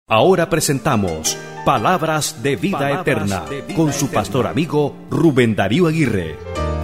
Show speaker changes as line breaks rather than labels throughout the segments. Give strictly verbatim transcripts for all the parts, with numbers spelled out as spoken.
Ahora presentamos Palabras de Vida Palabras Eterna de vida con su eterna. Pastor amigo Rubén Darío Aguirre.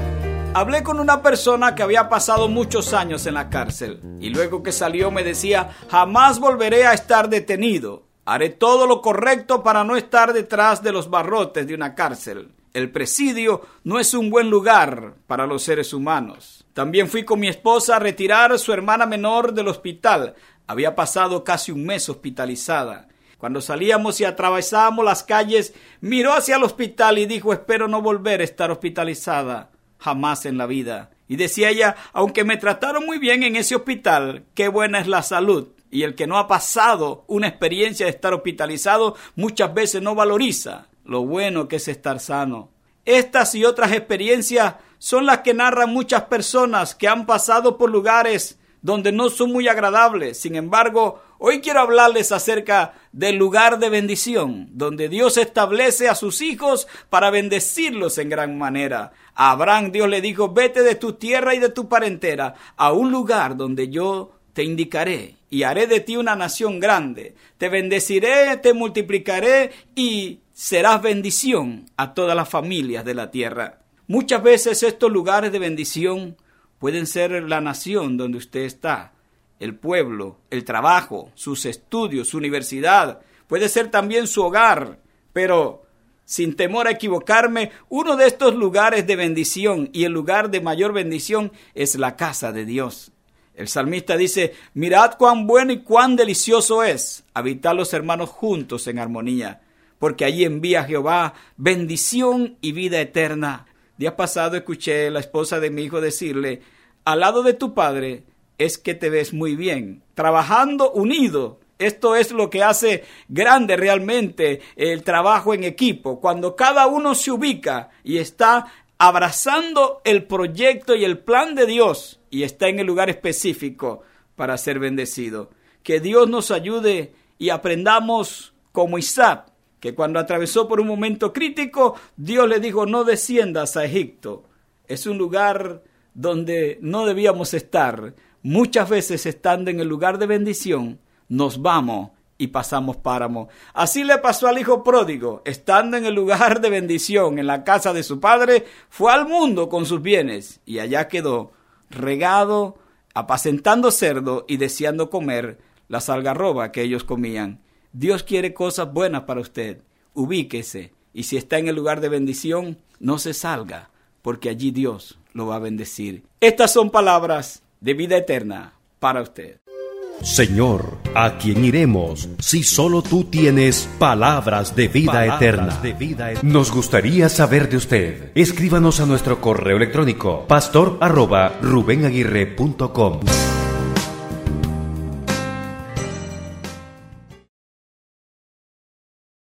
Hablé con una persona que había pasado muchos años en la cárcel y luego que salió me decía: jamás volveré a estar detenido. Haré todo lo correcto para no estar detrás de los barrotes de una cárcel. El presidio no es un buen lugar para los seres humanos. También fui con mi esposa a retirar a su hermana menor del hospital. Había pasado casi un mes hospitalizada. Cuando salíamos y atravesábamos las calles, miró hacia el hospital y dijo: espero no volver a estar hospitalizada jamás en la vida. Y decía ella: aunque me trataron muy bien en ese hospital, qué buena es la salud. Y el que no ha pasado una experiencia de estar hospitalizado muchas veces no valoriza lo bueno que es estar sano. Estas y otras experiencias son las que narran muchas personas que han pasado por lugares donde no son muy agradables. Sin embargo, hoy quiero hablarles acerca del lugar de bendición, donde Dios establece a sus hijos para bendecirlos en gran manera. A Abraham Dios le dijo: vete de tu tierra y de tu parentela a un lugar donde yo te indicaré y haré de ti una nación grande. Te bendeciré, te multiplicaré y serás bendición a todas las familias de la tierra. Muchas veces estos lugares de bendición pueden ser la nación donde usted está, el pueblo, el trabajo, sus estudios, su universidad. Puede ser también su hogar, pero sin temor a equivocarme, uno de estos lugares de bendición y el lugar de mayor bendición es la casa de Dios. El salmista dice: mirad cuán bueno y cuán delicioso es habitar los hermanos juntos en armonía, porque allí envía Jehová bendición y vida eterna. Día pasado escuché a la esposa de mi hijo decirle: al lado de tu padre es que te ves muy bien, trabajando unido. Esto es lo que hace grande realmente el trabajo en equipo, cuando cada uno se ubica y está abrazando el proyecto y el plan de Dios y está en el lugar específico para ser bendecido. Que Dios nos ayude y aprendamos como Isaac, que cuando atravesó por un momento crítico, Dios le dijo: no desciendas a Egipto. Es un lugar donde no debíamos estar. Muchas veces, estando en el lugar de bendición, nos vamos y pasamos páramo. Así le pasó al hijo pródigo. Estando en el lugar de bendición, en la casa de su padre, fue al mundo con sus bienes y allá quedó regado, apacentando cerdo y deseando comer las algarrobas que ellos comían. Dios quiere cosas buenas para usted. Ubíquese, y si está en el lugar de bendición, no se salga, porque allí Dios lo va a bendecir. Estas son palabras de vida eterna para usted.
Señor, ¿a quién iremos si solo tú tienes palabras de vida palabras eterna? De vida eterna. Nos gustaría saber de usted. Escríbanos a nuestro correo electrónico pastor arroba rubenaguirre punto com.